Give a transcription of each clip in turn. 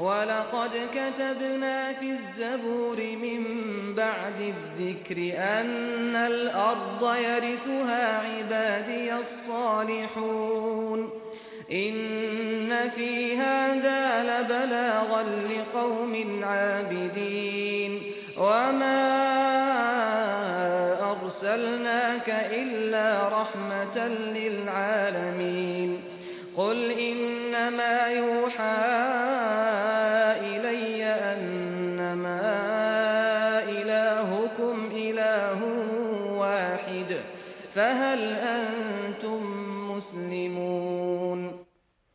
ولقد كتبنا في الزبور من بعد الذكر أن الأرض يرثها عبادي الصالحون إن في هذا لبلاغا لقوم عابدين وما أرسلناك إلا رحمة للعالمين قل إنما يوحى إلي أنما إلهكم إله واحد فهل أنتم مسلمون؟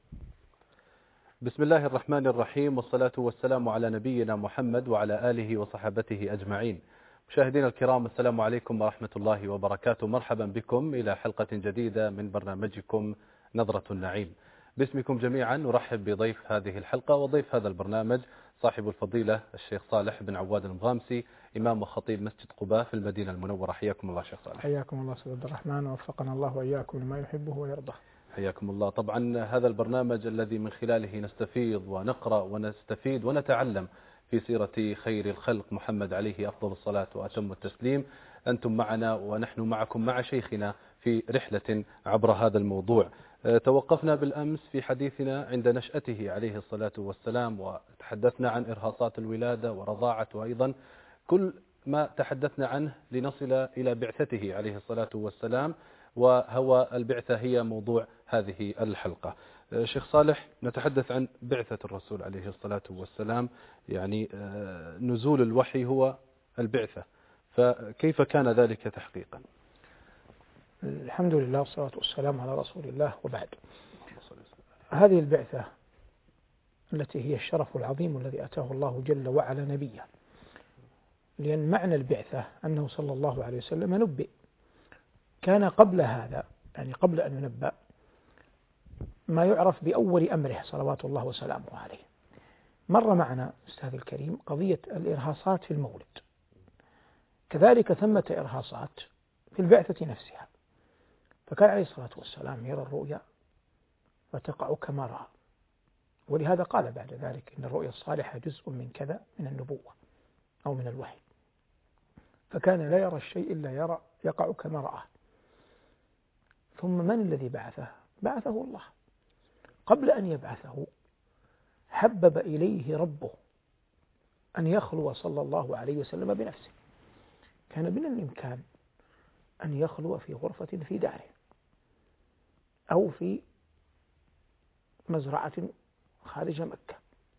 بسم الله الرحمن الرحيم، والصلاة والسلام على نبينا محمد وعلى آله وصحبته أجمعين. مشاهدينا الكرام، السلام عليكم ورحمة الله وبركاته. مرحبا بكم إلى حلقة جديدة من برنامجكم نظرة النعيم. باسمكم جميعا نرحب بضيف هذه الحلقة وضيف هذا البرنامج صاحب الفضيلة الشيخ صالح بن عواد المغامسي، إمام وخطيب مسجد قباء في المدينة المنورة. حياكم الله شيخ صالح. حياكم الله سيد عبد الرحمن، ووفقنا الله وإياكم لما يحبه ويرضاه. حياكم الله. طبعا هذا البرنامج الذي من خلاله نستفيض ونقرأ ونستفيد ونتعلم في سيرة خير الخلق محمد عليه أفضل الصلاة وأتم التسليم. أنتم معنا ونحن معكم مع شيخنا في رحلة عبر هذا الموضوع. توقفنا بالأمس في حديثنا عند نشأته عليه الصلاة والسلام، وتحدثنا عن إرهاصات الولادة ورضاعته أيضا، كل ما تحدثنا عنه لنصل إلى بعثته عليه الصلاة والسلام، وهو البعثة هي موضوع هذه الحلقة. شيخ صالح، نتحدث عن بعثة الرسول عليه الصلاة والسلام، يعني نزول الوحي هو البعثة، فكيف كان ذلك تحقيقا؟ الحمد لله والصلاة والسلام على رسول الله، وبعد. هذه البعثة التي هي الشرف العظيم الذي أتاه الله جل وعلا نبيه، لأن معنى البعثة أنه صلى الله عليه وسلم نبئ. كان قبل هذا، يعني قبل أن ينبأ، ما يعرف بأول أمره صلوات الله وسلامه عليه. مر معنا أستاذ الكريم قضية الإرهاصات في المولد، كذلك ثمة إرهاصات في البعثة نفسها. فكان عليه الصلاة والسلام يرى الرؤيا فتقع كما رأى، ولهذا قال بعد ذلك إن الرؤيا الصالحة جزء من كذا من النبوة أو من الوحي. فكان لا يرى الشيء إلا يقع كما رآه. ثم من الذي بعثه؟ بعثه الله. قبل أن يبعثه حبب إليه ربه أن يخلو صلى الله عليه وسلم بنفسه. كان من الإمكان أن يخلو في غرفة في داره أو في مزرعة خارج مكة،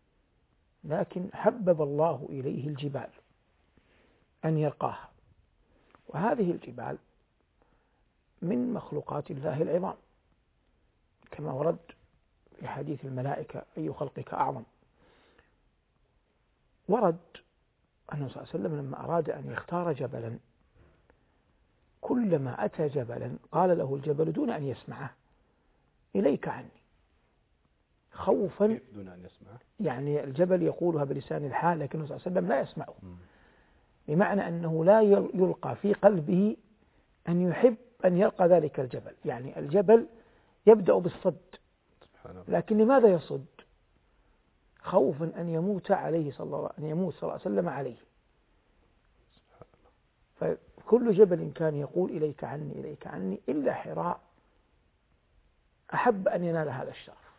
لكن حبب الله إليه الجبال أن يرقاها، وهذه الجبال من مخلوقات الله العظام، كما ورد في حديث الملائكة أي خلقك أعظم. ورد أنه صلى الله عليه وسلم لما أراد أن يختار جبلا، كلما أتى جبلا قال له الجبل دون أن يسمعه: إليك عني، خوفا. دون أن يسمعه يعني الجبل يقولها بلسان الحال، لكنه صلى الله عليه وسلم لا يسمعه، بمعنى أنه لا يلقى في قلبه أن يحب أن يلقى ذلك الجبل. يعني الجبل يبدأ بالصد، لكن لماذا يصد؟ خوفا أن يموت عليه صلى الله عليه وسلم عليه. فكل جبل كان يقول إليك عني إليك عني، إلا حراء أحب أن ينال هذا الشرف.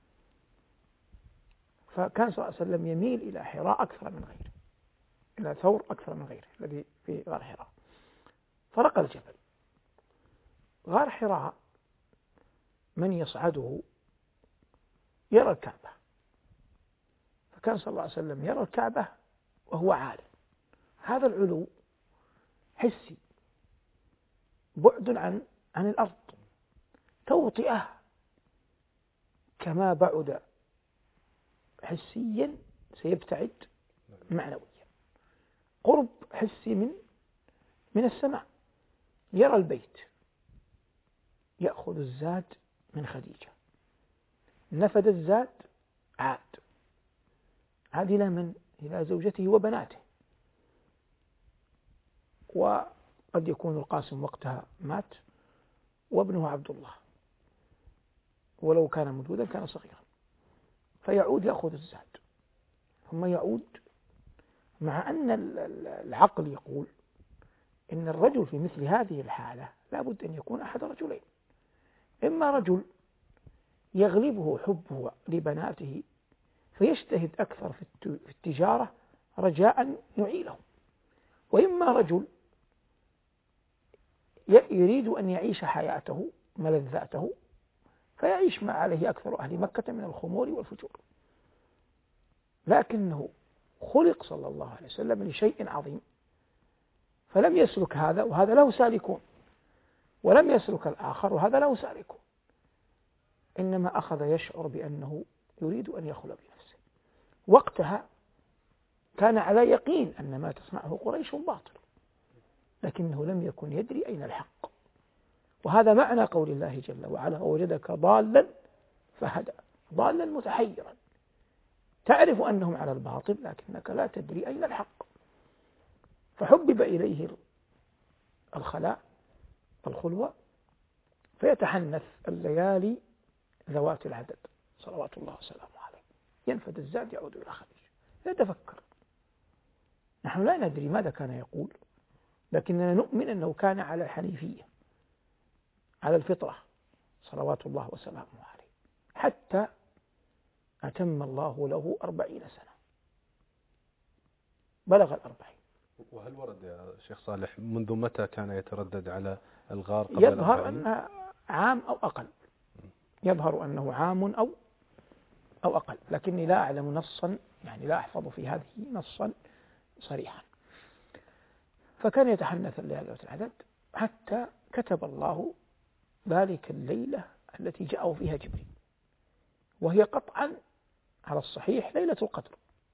فكان صلى الله عليه وسلم يميل إلى حراء أكثر من غيره، إلى ثور أكثر من غيره الذي في غار حراء. فرقى الجبل. غار حراء من يصعده يرى الكعبة، فكان صلى الله عليه وسلم يرى الكعبة وهو عال. هذا العلو حسي، بعد عن الأرض، توطئة كما بعد حسيا سيبتعد معنويا. قرب حسي من السماء. يرى البيت، يأخذ الزاد من خديجة، نفد الزاد عاد إلى من؟ إلى زوجته وبناته. وقد يكون القاسم وقتها مات وابنه عبد الله، ولو كان موجودا كان صغيرا، فيعود يأخذ الزاد ثم يعود، مع أن العقل يقول إن الرجل في مثل هذه الحالة لا بد أن يكون أحد رجلين: إما رجل يغلبه حبه لبناته فيجتهد أكثر في التجارة رجاء يعيله، وإما رجل يريد أن يعيش حياته ملذاته فيعيش ما عليه أكثر أهل مكة من الخمور والفجور. لكنه خلق صلى الله عليه وسلم لشيء عظيم، فلم يسلك هذا وهذا له سالكون، ولم يسلك الآخر وهذا له سالكون، إنما أخذ يشعر بأنه يريد أن يخلو بنفسه. وقتها كان على يقين أن ما تصنعه قريش باطل، لكنه لم يكن يدري أين الحق. وهذا معنى قول الله جل وعلا: ووجدك ضالا فهدى، ضالا متحيرا، تعرف أنهم على الباطل لكنك لا تدري أين الحق. فحبب إليه الخلاء الخلوة، فيتحنث الليالي ذوات العدد صلوات الله وسلامه عليه، ينفد الزاد يعود إلى خديجة يتفكر. نحن لا ندري ماذا كان يقول، لكننا نؤمن أنه كان على الحنيفية، على الفطرة صلوات الله وسلامه عليه، حتى أتم الله له 40 سنة، بلغ 40. وهل ورد يا شيخ صالح منذ متى كان يتردد على الغار قبل يظهر أنها عام أو أقل، يظهر أنه عام أو أقل، لكني لا أعلم نصا، يعني لا أحفظ في هذه نصا صريحا. فكان يتحنث الليالي ذوات العدد حتى كتب الله ذلك الليلة التي جاءه فيها جبريل، وهي قطعا على الصحيح ليلة القدر.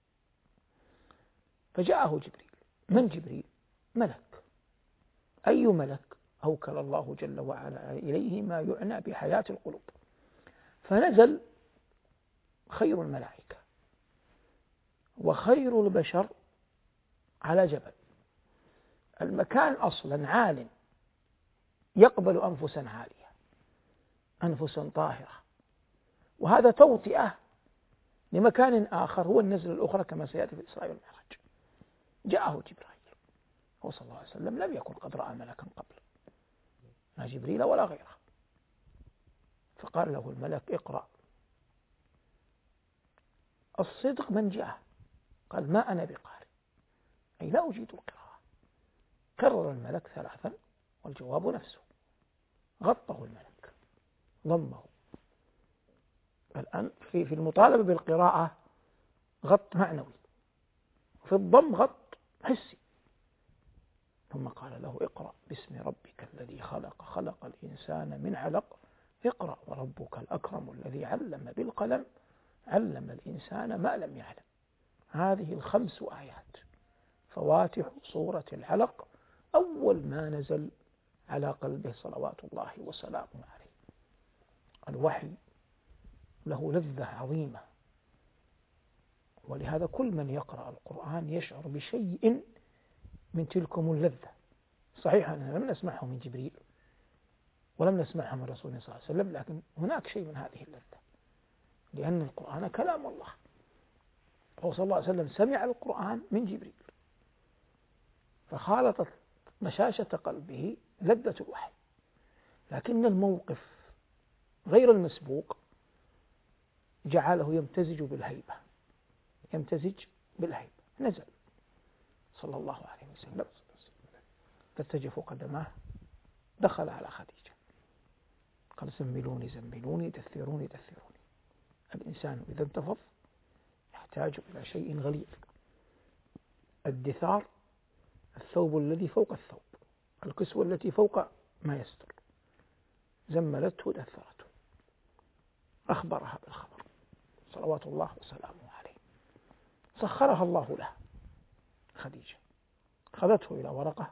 فجاءه جبريل. من جبريل؟ ملك. أي ملك؟ أوكل الله جل وعلا إليه ما يعنى بحياة القلوب. فنزل خير الملائكة وخير البشر على جبل. المكان أصلا عال يقبل أنفسا عالية، أنفسا طاهرة، وهذا توطئة لمكان آخر هو النزلة الأخرى كما سيأتي في الإسراء والمعراج. جاءه جبريل، هو صلى الله عليه وسلم لم يكن قد رأى ملكا قبل، لا جبريل ولا غيره. فقال له الملك: اقرأ. الصدق من جاء؟ قال: ما أنا بقارئ، أي لا أجيد القراءة. كرر الملك 3 والجواب نفسه. غطه الملك، ضمه. الآن في المطالبة بالقراءة غط معنوي، في الضم غط حسي. ثم قال له: اقرأ باسم ربك الذي خلق، خلق الإنسان من علق، اقرأ وربك الأكرم الذي علم بالقلم، علم الإنسان ما لم يعلم. هذه 5 آيات فواتح سورة العلق، أول ما نزل على قلبه صلوات الله وسلامه عليه. الوحي له لذة عظيمة، ولهذا كل من يقرأ القرآن يشعر بشيء من تلكم اللذة. صحيح أننا لم نسمعه من جبريل ولم نسمعه من رسولنا صلى الله عليه وسلم، لكن هناك شيء من هذه اللذة، لأن القرآن كلام الله. هو صلى الله عليه وسلم سمع القرآن من جبريل، فخالطت مشاشة قلبه لذة الوحي. لكن الموقف غير المسبوق جعله يمتزج بالهيبة، يمتزج بالهيبة. نزل صلى الله عليه وسلم، ترتجف قدماه، دخل على خديجة، قال: زملوني زملوني، دثروني دثروني. الإنسان إذا انتفض يحتاج إلى شيء غليظ. الدثار الثوب الذي فوق الثوب، الكسوة التي فوق ما يستر. زملته دثرته، أخبرها بالخبر صلوات الله وسلامه عليه. سخرها الله له. خديجة أخذته إلى ورقة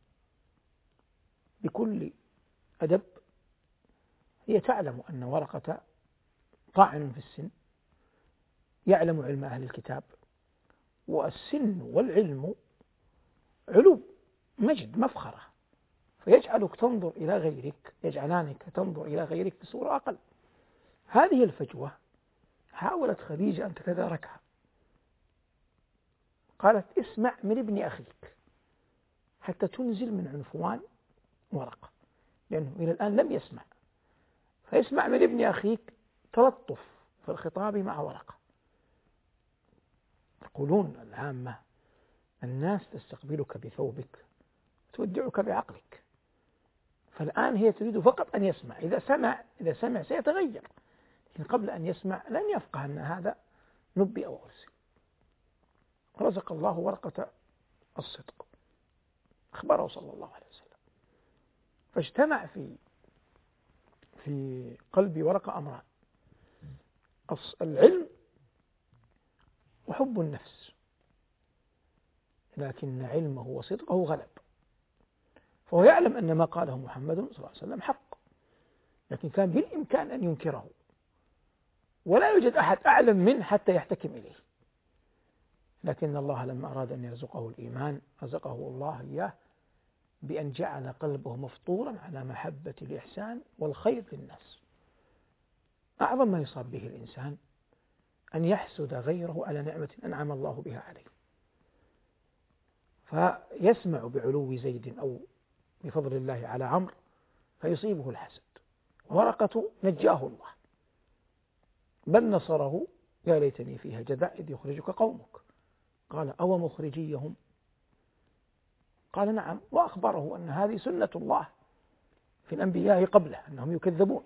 بكل أدب. هي تعلم أن ورقة طاعن في السن، يعلم علم أهل الكتاب، والسن والعلم علو مجد مفخرة، فيجعلك تنظر إلى غيرك، يجعلانك تنظر إلى غيرك بصورة أقل. هذه الفجوة حاولت خديجة أن تتداركها، قالت اسمع من ابن أخيك حتى تنزل من عنفوان ورقة، لأنه إلى الآن لم يسمع، فيسمع من ابن أخيك تلطف في الخطاب مع ورقة. يقولون العامة الناس تستقبلك بثوبك تودعك بعقلك، فالآن هي تريد فقط أن يسمع، إذا سمع سيتغير، لكن قبل أن يسمع لن يفقه أن هذا نبئ أو أرسل. رزق الله ورقة الصدق، أخبره صلى الله عليه وسلم، فاجتمع في قلب ورقة أمران: العلم وحب النفس، لكن علمه وصدقه غلب، فهو يعلم أن ما قاله محمد صلى الله عليه وسلم حق، لكن كان بالإمكان أن ينكره، ولا يوجد أحد أعلم منه حتى يحتكم إليه، لكن الله لما أراد أن يرزقه الإيمان رزقه الله إياه بأن جعل قلبه مفطورا على محبة الإحسان والخير للناس. أعظم ما يصاب به الإنسان أن يحسد غيره على نعمة أنعم الله بها عليه، فيسمع بعلو زيد أو بفضل الله على عمرو فيصيبه الحسد. ورقة نجاه الله، بل نصره: يا ليتني فيها جذع إذ يخرجك قومك. قال: أو مخرجيهم؟ قال: نعم، وأخبره أن هذه سنة الله في الأنبياء قبله أنهم يكذبون،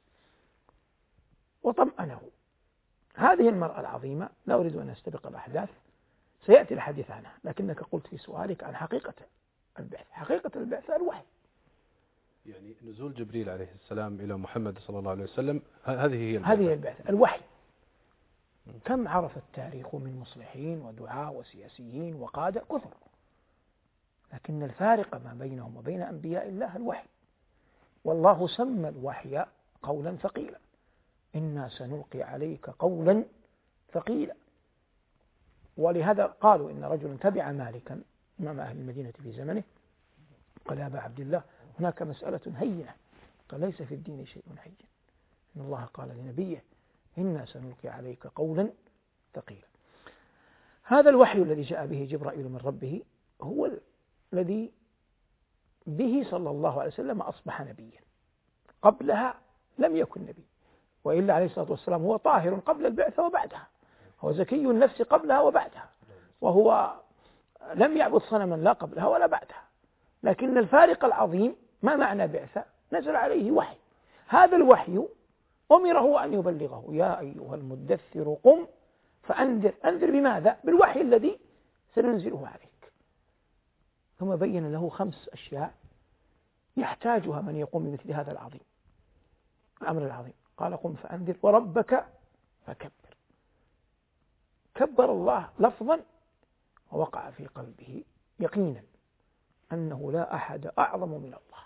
وطمأنه. هذه المرأة العظيمة لا أريد أن أستبق الأحداث، سيأتي الحديث عنها، لكنك قلت في سؤالك عن حقيقة البعث. حقيقة البعث الوحي، يعني نزول جبريل عليه السلام إلى محمد صلى الله عليه وسلم، هذه هي البعث الوحي. كم عرف التاريخ من مصلحين ودعاء وسياسيين وقادة كثر، لكن الفارق ما بينهم وبين أنبياء الله الوحي. والله سمى الوحي قولا ثقيلا: إنا سنلقي عليك قولا ثقيلا. ولهذا قالوا إن رجلا تبع مالكا إمام أهل المدينة في زمنه، قال: يا أبا عبد الله هناك مسألة هينة. قال: ليس في الدين شيء هين، إن الله قال لنبيه: إنا سنلقي عليك قولا ثقيلا. هذا الوحي الذي جاء به جبرائيل من ربه هو الذي به صلى الله عليه وسلم أصبح نبيا، قبلها لم يكن نبي، وإلا عليه الصلاة والسلام هو طاهر قبل البعثة وبعدها، هو زكي النفس قبلها وبعدها، وهو لم يعبد صنما لا قبلها ولا بعدها. لكن الفارق العظيم ما معنى بعثة؟ نزل عليه وحي، هذا الوحي أمره أن يبلغه: يا أيها المدثر قم فأنذر. أنذر بماذا؟ بالوحي الذي سننزله عليك. ثم بين له 5 أشياء يحتاجها من يقوم بمثل هذا الأمر العظيم. قال: قم فأنذر وربك فكبر. كبر الله لفظا، ووقع في قلبه يقينا أنه لا أحد أعظم من الله،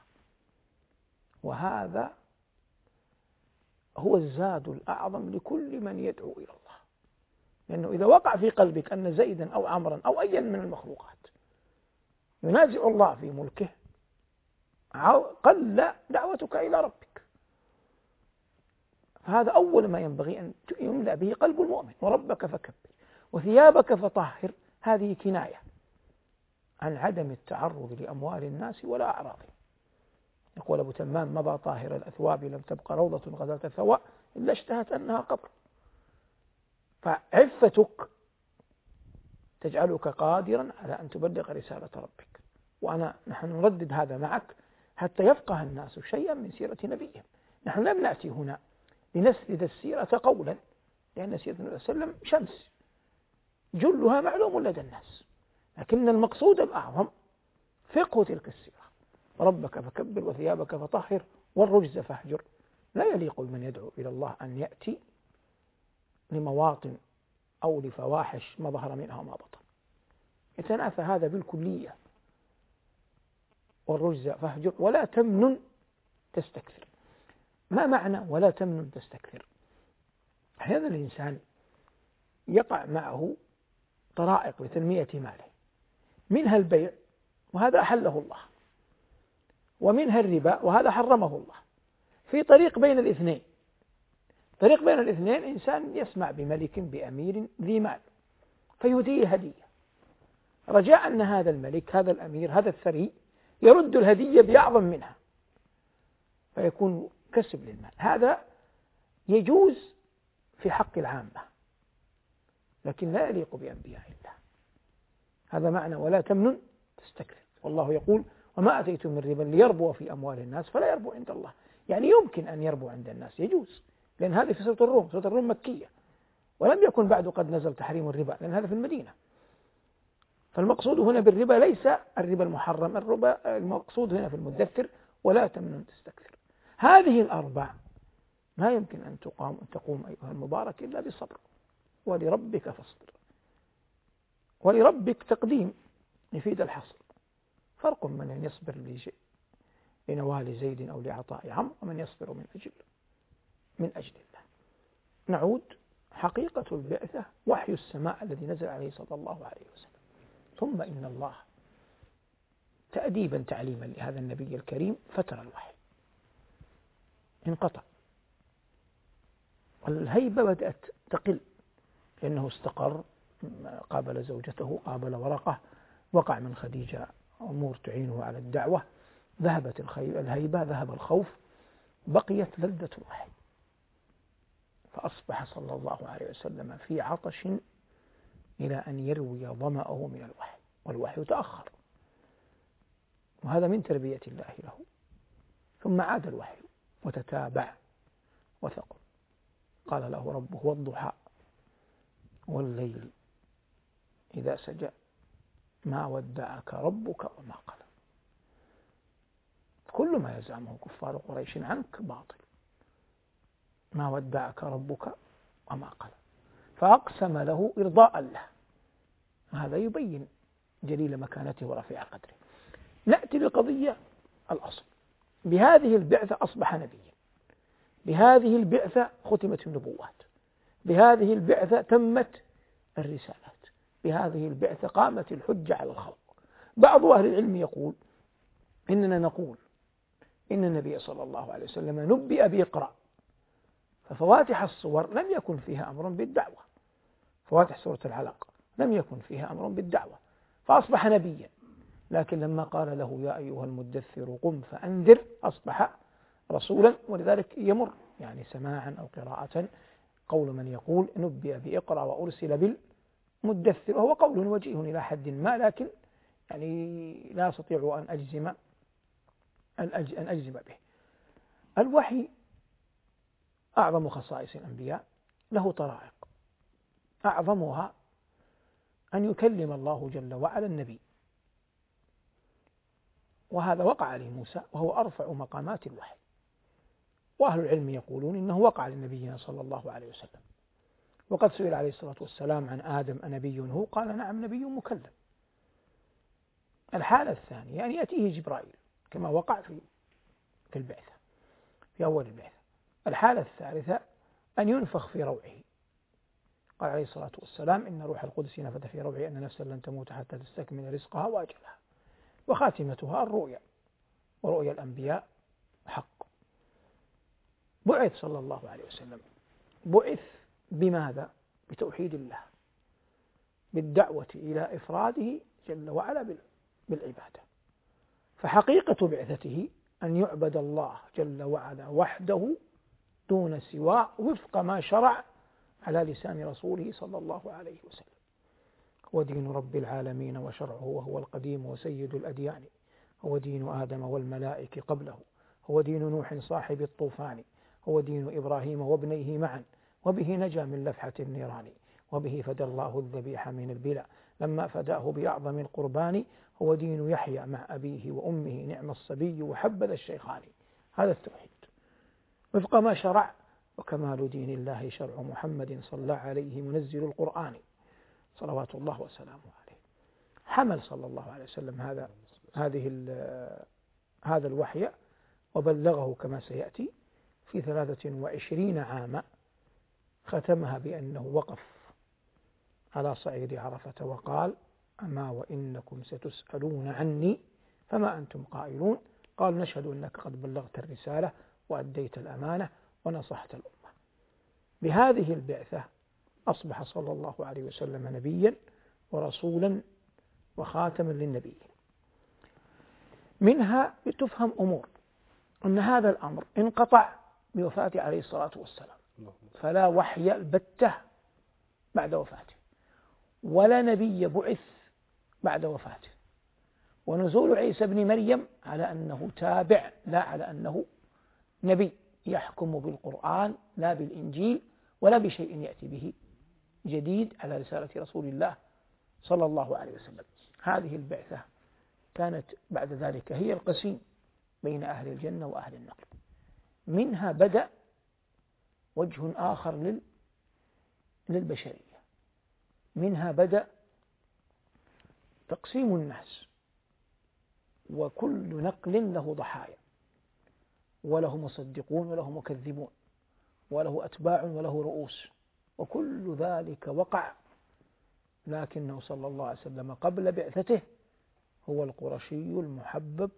وهذا هو الزاد الأعظم لكل من يدعو إلى الله، لأنه إذا وقع في قلبك أن زيدا أو عمرا أو أيا من المخلوقات ينازع الله في ملكه، قل دعوتك إلى ربك. فهذا أول ما ينبغي أن يملأ به قلب المؤمن: وربك فكبر وثيابك فطهر. هذه كناية عن عدم التعرض لأموال الناس ولا أعراضهم. يقول أبو تمام: مضى طاهر الأثواب لم تبق روضة غزلت ثوى إلا اشتهت أنها قبر. فعفتك تجعلك قادرا على أن تبلغ رسالة ربك. نحن نردد هذا معك حتى يفقه الناس شيئا من سيرة نبيهم. نحن لم نأتي هنا لنسرد السيرة قولا، لأن سيرة النبي صلى الله عليه وسلم شمس جلها معلوم لدى الناس، لكن المقصود الأعظم فقه تلك السيرة: ربك فكبر وثيابك فطهر والرجز فاهجر. لا يليق بمن يدعو إلى الله أن يأتي لمواطن أو لفواحش ما ظهر منها وما بطن، يتنافى هذا بالكلية. والرجز فاهجر ولا تمنن تستكثر. ما معنى ولا تمنن تستكثر؟ أحيانا الإنسان يقع معه طرائق لتنمية ماله، منها البيع وهذا أحله الله، ومنها الربا وهذا حرمه الله. في طريق بين الاثنين، طريق بين الاثنين إنسان يسمع بملك بأمير ذي مال فيهديه هدية، رجاء أن هذا الملك هذا الأمير هذا الثري يرد الهدية بأعظم منها فيكون كسب للمال. هذا يجوز في حق العامة لكن لا يليق بأنبياء الله. هذا معنى ولا تمنن تستكثر. والله يقول وما أتيتم من ربا ليربو في أموال الناس فلا يربو عند الله. يعني يمكن أن يربو عند الناس، يجوز، لأن هذه في سورة الروم. سورة الروم مكية ولم يكن بعد قد نزل تحريم الربا لأن هذا في المدينة. فالمقصود هنا بالربا ليس الربا المحرم، الربا المقصود هنا في المدثر ولا تمنن تستكثر. هذه الأربع ما يمكن أن تقوم أيها المبارك إلا بصبر. ولربك فاصبر. ولربك تقديم يفيد الحصر. فرق من يصبر لنوال زيد أو لعطاء عمرو ومن يصبر من أجل الله. نعود. حقيقة البعثة وحي السماء الذي نزل عليه صلى الله عليه وسلم. ثم إن الله تأديبا تعليما لهذا النبي الكريم فترى الوحي انقطع والهيبة بدأت تقل لأنه استقر، قابل زوجته، قابل ورقة، وقع من خديجة أمور تعينه على الدعوة، ذهبت الهيبة، ذهب الخوف، بقيت لذة الوحي. فأصبح صلى الله عليه وسلم في عطش إلى أن يروي ظمأه من الوحي، والوحي تأخر، وهذا من تربية الله له. ثم عاد الوحي وتتابع وثقل. قال له ربه والضحى والليل إذا سجى ما ودعك ربك وما قلى. كل ما يزعمه كفار قريش عنك باطل. ما ودعك ربك وما قلى. فأقسم له إرضاء له. هذا يبين جليل مكانته ورفيع قدره. نأتي لقضية الأصل. بهذه البعثة أصبح نبيا، بهذه البعثة ختمت النبوات، بهذه البعثة تمت الرسالات، بهذه البعثة قامت الحجة على الخلق. بعض أهل العلم يقول إننا نقول إن النبي صلى الله عليه وسلم نبئ بإقراء، ففواتح الصور لم يكن فيها أمر بالدعوة، فواتح سورة العلق لم يكن فيها أمر بالدعوة، فأصبح نبيا. لكن لما قال له يا أيها المدثر قم فأنذر أصبح رسولا، ولذلك يمر يعني سماعا أو قراءة قول من يقول نبئ بإقرأ وأرسل بالمدثر، وهو قول وجيه إلى حد ما، لكن يعني لا أستطيع أن أجزم به. الوحي أعظم خصائص الأنبياء، له طرائق، أعظمها أن يكلم الله جل وعلا النبي، وهذا وقع لموسى وهو أرفع مقامات الوحي. وأهل العلم يقولون إنه وقع لنبينا صلى الله عليه وسلم، وقد سئل عليه الصلاة والسلام عن آدم أنبي هو؟ قال نعم نبي مكلم. الحالة الثانية أن يأتيه جبرائيل كما وقع في البعثة في أول البعثة. الحالة الثالثة أن ينفخ في روعه. قال عليه الصلاة والسلام إن روح القدس نفث في روعي أن نفسا لن تموت حتى تستكمل رزقها وأجلها. وخاتمتها الرؤيا، ورؤيا الأنبياء حق. بعث صلى الله عليه وسلم، بعث بماذا؟ بتوحيد الله، بالدعوة إلى إفراده جل وعلا بالعبادة. فحقيقة بعثته أن يعبد الله جل وعلا وحده دون سواه وفق ما شرع على لسان رسوله صلى الله عليه وسلم. هو دين رب العالمين وشرعه، وهو القديم وسيد الأديان، هو دين آدم والملائكة قبله، هو دين نوح صاحب الطوفان، هو دين إبراهيم وابنيه معا، وبه نجا من لفحة النيران، وبه فدى الله الذبيح من البلا لما فداه بأعظم القربان، هو دين يحيى مع أبيه وأمه نعم الصبي وحبذا الشيخان. هذا التوحيد وفق ما شرع. وكمال دين الله شرع محمد صلى عليه منزل القرآن صلوات الله وسلامه عليه. حمل صلى الله عليه وسلم هذا الوحي وبلغه كما سيأتي في 23 عاما، ختمها بأنه وقف على صعيد عرفة وقال أما وإنكم ستسألون عني فما أنتم قائلون؟ قال نشهد أنك قد بلغت الرسالة وأديت الأمانة ونصحت الأمة. بهذه البعثة أصبح صلى الله عليه وسلم نبيا ورسولا وخاتما للنبيين. منها تفهم أمور، أن هذا الأمر انقطع بوفاته عليه الصلاة والسلام، فلا وحي البتة بعد وفاته، ولا نبي بعث بعد وفاته، ونزول عيسى بن مريم على أنه تابع لا على أنه نبي يحكم بالقرآن لا بالإنجيل ولا بشيء يأتي به جديد على رسالة رسول الله صلى الله عليه وسلم. هذه البعثة كانت بعد ذلك هي القسيم بين أهل الجنة وأهل النار. منها بدأ وجه آخر للبشرية، منها بدأ تقسيم الناس، وكل نقل له ضحايا، وله مصدقون وله مكذبون، وله أتباع وله رؤوس، وكل ذلك وقع، لكنه صلى الله عليه وسلم قبل بعثته هو القرشي المحبب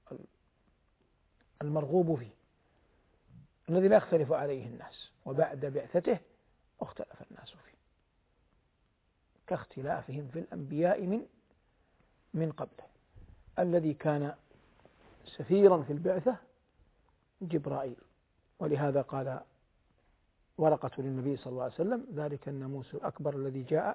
المرغوب فيه الذي لا يختلف عليه الناس، وبعد بعثته اختلف الناس فيه كاختلافهم في الأنبياء من قبله. الذي كان سفيرا في البعثة جبرائيل، ولهذا قال ورقة للنبي صلى الله عليه وسلم: ذلك الناموس الأكبر الذي جاء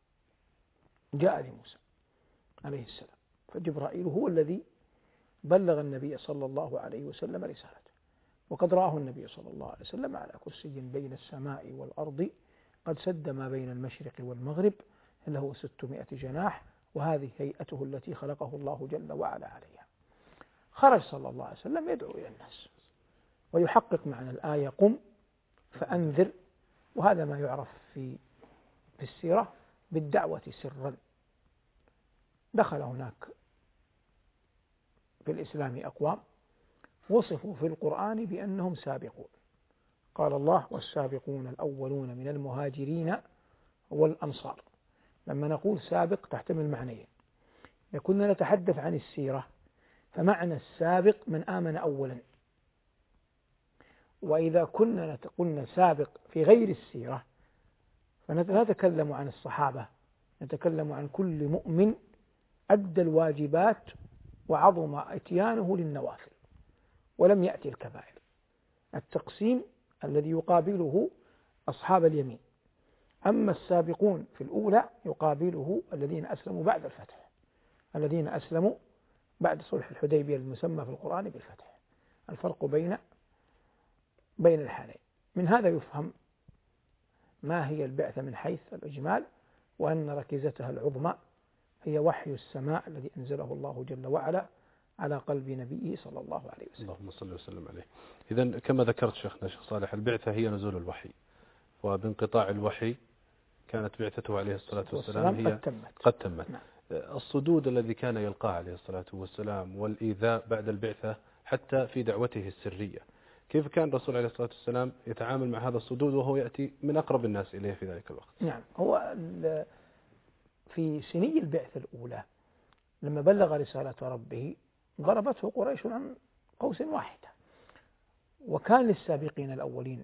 لموسى عليه السلام. فجبرائيل هو الذي بلغ النبي صلى الله عليه وسلم رسالته، وقد رآه النبي صلى الله عليه وسلم على كرسي بين السماء والأرض قد سد ما بين المشرق والمغرب، له 600 جناح، وهذه هيئته التي خلقه الله جل وعلا عليها. خرج صلى الله عليه وسلم يدعو إلى الناس ويحقق معنى الآية: قم فأنذر، وهذا ما يعرف في السيرة بالدعوة سرا. دخل هناك في الإسلام أقوام وصفوا في القرآن بأنهم سابقون، قال الله: والسابقون الأولون من المهاجرين والأنصار. لما نقول سابق تحتمل معنيين: كنا نتحدث عن السيرة فمعنى السابق من آمن أولا، وإذا كنا قلنا سابق في غير السيرة فلا نتكلم عن الصحابة، نتكلم عن كل مؤمن أدى الواجبات وعظم إتيانه للنوافل ولم يأتي الكبائر. التقسيم الذي يقابله أصحاب اليمين. أما السابقون في الأولى يقابله الذين أسلموا بعد الفتح، الذين أسلموا بعد صلح الحديبية المسمى في القرآن بالفتح. الفرق بين الحالين. من هذا يفهم ما هي البعثة من حيث الإجمال، وأن ركيزتها العظمى هي وحي السماء الذي أنزله الله جل وعلا على قلب نبيه صلى الله عليه وسلم. اللهم صل وسلم عليه. إذن كما ذكرت شيخنا الشيخ صالح، البعثة هي نزول الوحي، وبانقطاع الوحي كانت بعثته عليه الصلاة والسلام هي قد تمت. نعم. الصدود الذي كان يلقاه عليه الصلاة والسلام والإيذاء بعد البعثة حتى في دعوته السرية، كيف كان الرسول عليه الصلاة والسلام يتعامل مع هذا الصدود وهو يأتي من أقرب الناس إليه في ذلك الوقت؟ نعم، هو في سني البعثة الأولى لما بلغ رسالة ربه ضربته قريش عن قوس واحدة، وكان للسابقين الأولين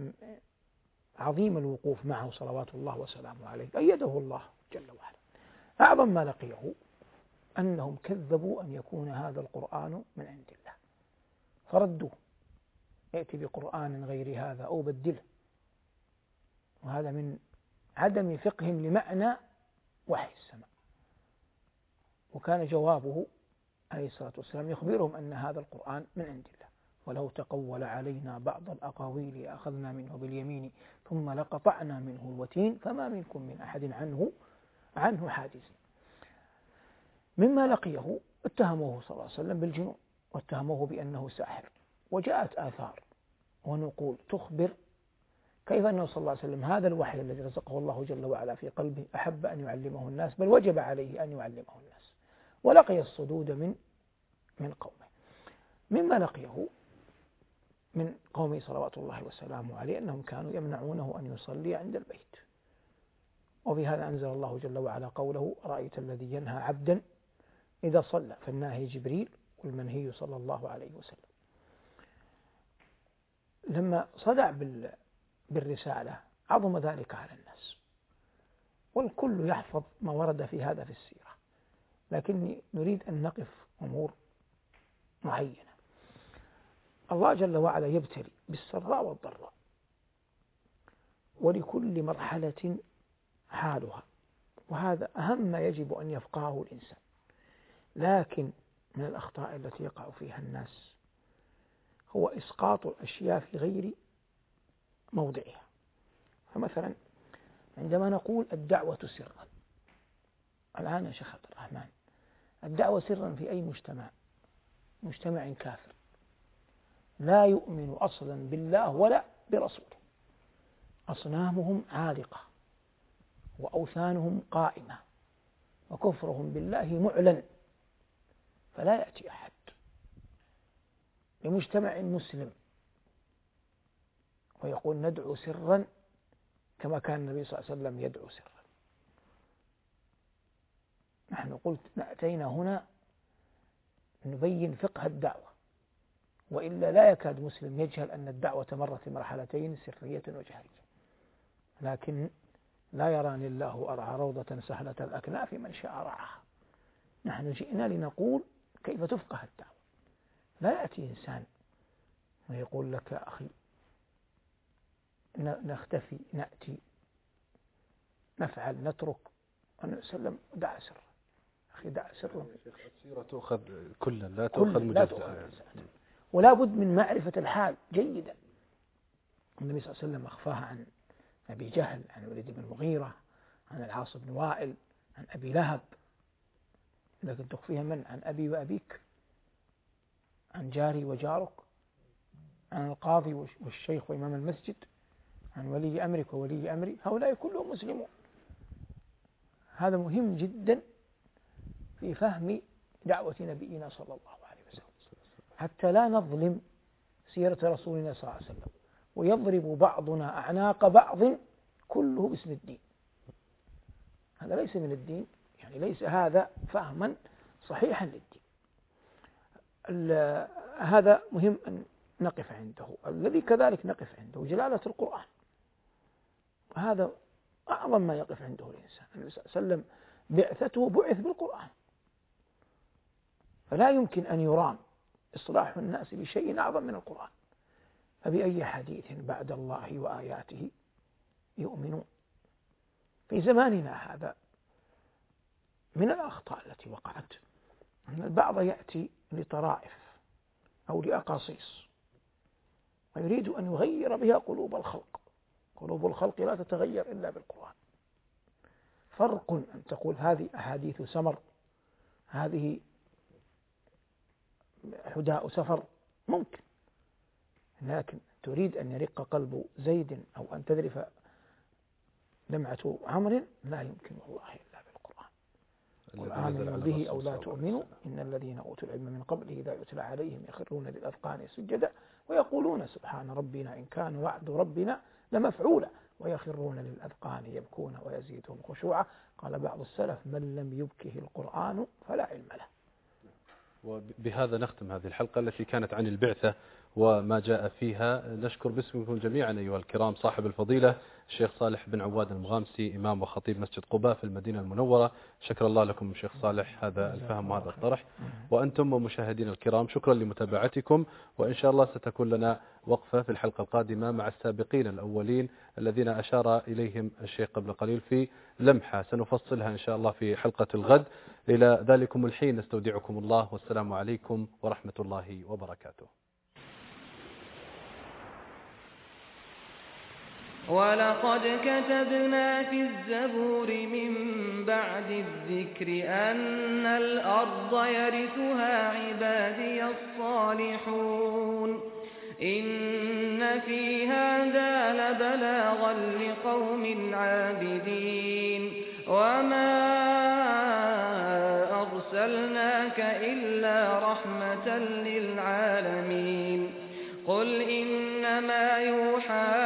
عظيم الوقوف معه صلوات الله وسلامه عليه، أيده الله جل وعلا. أعظم ما لقيه أنهم كذبوا أن يكون هذا القرآن من عند الله، فردوه: يأتي بقرآن غير هذا أو بدله. وهذا من عدم فقههم لمعنى وحي السماء. وكان جوابه عليه الصلاة والسلام يخبرهم أن هذا القرآن من عند الله: ولو تقول علينا بعض الأقاويل أخذنا منه باليمين ثم لقطعنا منه الوتين فما منكم من أحد عنه حاجزين. مما لقيه اتهموه صلى الله عليه وسلم بالجنون، واتهموه بأنه ساحر، وجاءت آثار ونقول تخبر كيف أنه صلى الله عليه وسلم هذا الوحي الذي رزقه الله جل وعلا في قلبه أحب أن يعلمه الناس، بل وجب عليه أن يعلمه الناس، ولقي الصدود من قومه. مما لقيه من قومه صلوات الله وسلامه عليه أنهم كانوا يمنعونه أن يصلي عند البيت، وبهذا أنزل الله جل وعلا قوله: رأيت الذي ينهى عبدا إذا صلى، فالناهي جبريل والمنهي صلى الله عليه وسلم. لما صدع بالرسالة عظم ذلك على الناس، والكل يحفظ ما ورد في هذا في السيرة، لكني نريد أن نقف أمور معينة. الله جل وعلا يبتلي بالسراء والضراء، ولكل مرحلة حالها، وهذا أهم ما يجب أن يفقهه الإنسان. لكن من الأخطاء التي يقع فيها الناس هو إسقاط الأشياء في غير موضعها. فمثلا عندما نقول الدعوة سرا، الآن يا شيخ عبد الرحمن الدعوة سرا في أي مجتمع كافر لا يؤمن أصلا بالله ولا برسوله، أصنامهم عالقة وأوثانهم قائمة وكفرهم بالله معلن، فلا يأتي أحد لمجتمع مسلم ويقول ندعو سرا كما كان النبي صلى الله عليه وسلم يدعو سرا. نحن قلت أتينا هنا نبين فقه الدعوة، وإلا لا يكاد مسلم يجهل أن الدعوة مرت مرحلتين سرية وجهرية، لكن لا يراني الله أرعى روضة سهلة الأكناف من شاء رعاها. نحن جئنا لنقول كيف تفقه الدعوة. لا يأتي إنسان ويقول لك أخي نختفي نأتي نفعل نترك ونسلم، دع سر أخي دع سر. السيرة تؤخذ كلا لا تؤخذ مجزأ، ولا بد من معرفة الحال جيدا. النبي صلى الله عليه وسلم أخفاها عن أبي جهل، عن وليد بن المغيرة، عن العاص بن وائل، عن أبي لهب، لكن تخفيها من؟ عن أبي وأبيك، عن جاري وجارك، عن القاضي والشيخ وإمام المسجد، عن ولي أمرك وولي أمري، هؤلاء كلهم مسلمون. هذا مهم جدا في فهم دعوة نبينا صلى الله عليه وسلم، حتى لا نظلم سيرة رسولنا صلى الله عليه وسلم ويضرب بعضنا أعناق بعض كله باسم الدين. هذا ليس من الدين، يعني ليس هذا فهما صحيحا للدين. هذا مهم أن نقف عنده. الذي كذلك نقف عنده جلالة القرآن، هذا أعظم ما يقف عنده الإنسان. النبي صلى الله عليه وسلم بعثته بعث بالقرآن، فلا يمكن أن يرام إصلاح الناس بشيء أعظم من القرآن. فبأي حديث بعد الله وآياته يؤمنون؟ في زماننا هذا من الأخطاء التي وقعت أن البعض يأتي لطرائف أو لأقاصيص ويريد أن يغير بها قلوب الخلق. قلوب الخلق لا تتغير إلا بالقرآن. فرق أن تقول هذه أحاديث سمر، هذه حداء سفر، ممكن، لكن تريد أن يرق قلب زيد أو أن تذرف دمعة عمر، لا يمكن والله إلا بالقرآن. وآمنوا به أو لا تؤمنوا إن الذين أوتوا العلم من قبله إذا يتلى عليهم يخرون للأذقان سجدا ويقولون سبحان ربنا إن كان وعد ربنا لمفعولا ويخرون للأذقان يبكون ويزيدهم خشوعا. قال بعض السلف من لم يبكه القرآن فلا علم له. وبهذا نختم هذه الحلقة التي كانت عن البعثة وما جاء فيها. نشكر باسمكم جميعا أيها الكرام صاحب الفضيلة الشيخ صالح بن عواد المغامسي إمام وخطيب مسجد قباء في المدينة المنورة. شكر الله لكم الشيخ صالح هذا الفهم وهذا الطرح. وأنتم ومشاهدين الكرام شكرا لمتابعتكم، وإن شاء الله ستكون لنا وقفة في الحلقة القادمة مع السابقين الأولين الذين أشار إليهم الشيخ قبل قليل في لمحة سنفصلها إن شاء الله في حلقة الغد. إلى ذلكم الحين نستودعكم الله، والسلام عليكم ورحمة الله وبركاته. ولقد كتبنا في الزبور من بعد الذكر أن الأرض يرثها عبادي الصالحون إن في هذا لبلاغا لقوم عابدين وما أرسلناك إلا رحمة للعالمين قل إنما يوحى